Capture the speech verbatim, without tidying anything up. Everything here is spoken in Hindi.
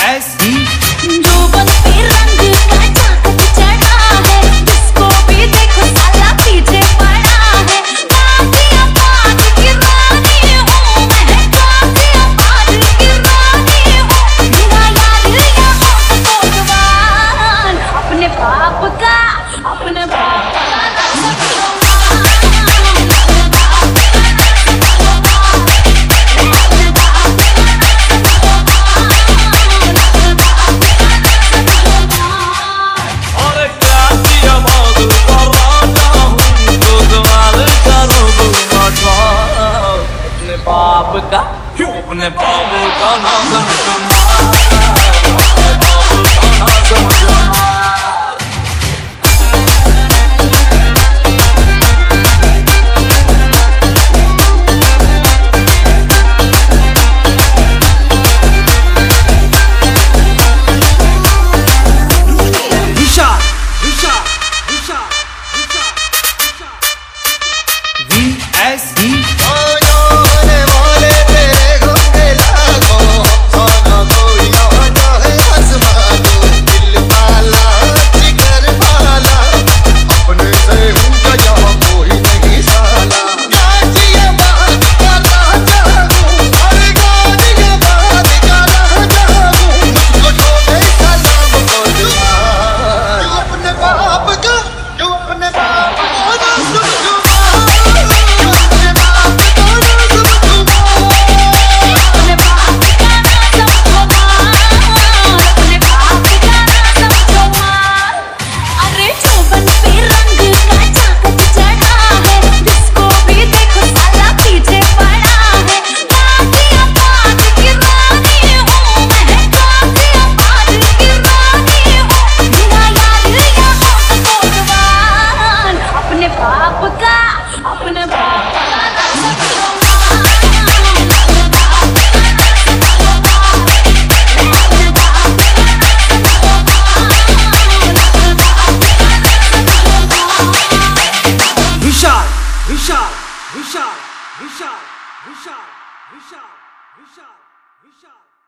एस डी जो बन पे रंग का चाक चढ़ा है, जिसको भी देखो साला पीछे पड़ा है। काफिया पार की रानी हूँ मैं, काफिया पार की रानी हूँ। मेरा यार यहाँ भगवान, अपने बाप का अपने बाप का बाप का अपने बाप का नाम Vishal Vishal Vishal Vishal V S D Vishal Vishal Vishal Vishal Vishal Vishal विशाल